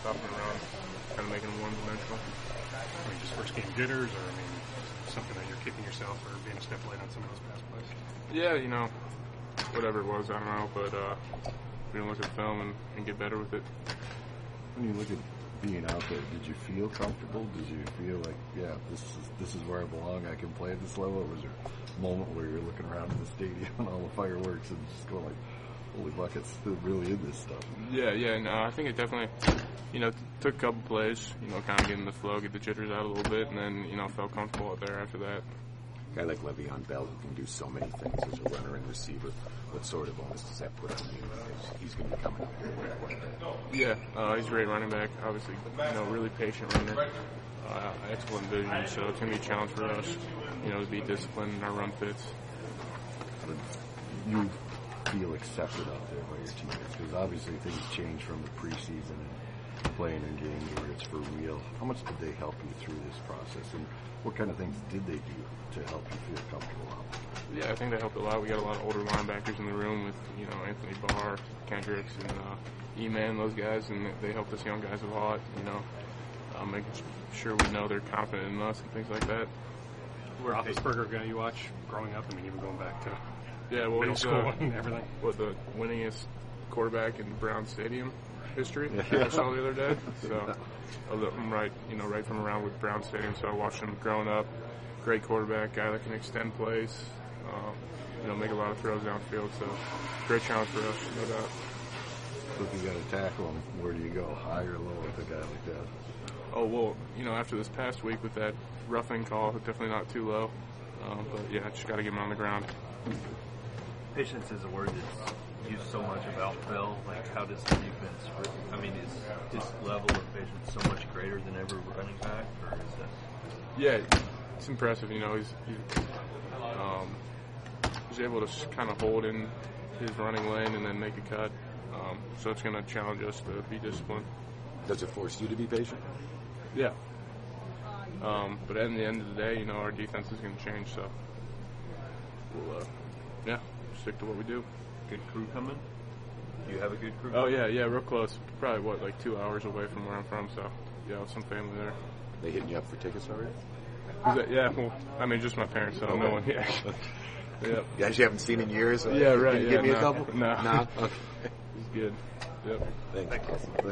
stopping around, kind of making them one-dimensional. I mean, just first game jitters, or something that you're kicking yourself or being a step late on some of those pass plays? Yeah, whatever it was, I don't know, but we're going to look at film and get better with it. When you look at being out there, did you feel comfortable? Did you feel like, yeah, this is where I belong, I can play at this level? Or was there a moment where you're looking around in the stadium and all the fireworks and just going like, holy buckets, they're really in this stuff? Yeah, no, I think it definitely, took a couple plays, kind of get in the flow, get the jitters out a little bit, and then, felt comfortable out there after that. A guy like Le'Veon Bell who can do so many things as a runner and receiver, what sort of onus does that put on you? He's going to be coming like that. Yeah, he's a great running back, obviously, really patient runner, excellent vision, so it's going to be a challenge for us, to be disciplined in our run fits. You feel accepted out there by your teammates, because obviously things change from the preseason and playing in games where it's for real. How much did they help you through this process, and what kind of things did they do to help you feel comfortable out there? Yeah, I think they helped a lot. We got a lot of older linebackers in the room with, Anthony Barr, Kendricks, and E-Man, those guys, and they helped us young guys a lot, making sure we know they're confident in us and things like that. Were Roethlisberger a guy you watch growing up? Even going back to middle he's school and everything. The winningest quarterback in Brown Stadium history. I saw the other day. So I'm right from around with Brown Stadium. So I watched him growing up. Great quarterback, guy that can extend plays. Make a lot of throws downfield. So great challenge for us, no doubt. So if you got to tackle him, where do you go, high or low with a guy like that? Oh, well, after this past week with that roughing call, definitely not too low. But, yeah, just got to get him on the ground. Patience is a word that's used so much about Bell. Like, how does the defense, is his level of patience so much greater than ever running back, or is that? Yeah, it's impressive. He's able to kind of hold in his running lane and then make a cut. So it's going to challenge us to be disciplined. Does it force you to be patient? Yeah. But at the end of the day, our defense is going to change, so we'll, stick to what we do. Good crew coming? Do you have a good crew? Oh, yeah, real close. Probably, 2 hours away from where I'm from, so, yeah, some family there. They hitting you up for tickets already? Yeah, well, just my parents, so no one, yeah. Yep. Guys you haven't seen in years? Yeah, right. Can you give me a couple? No. Okay. He's good. Yep. Thanks.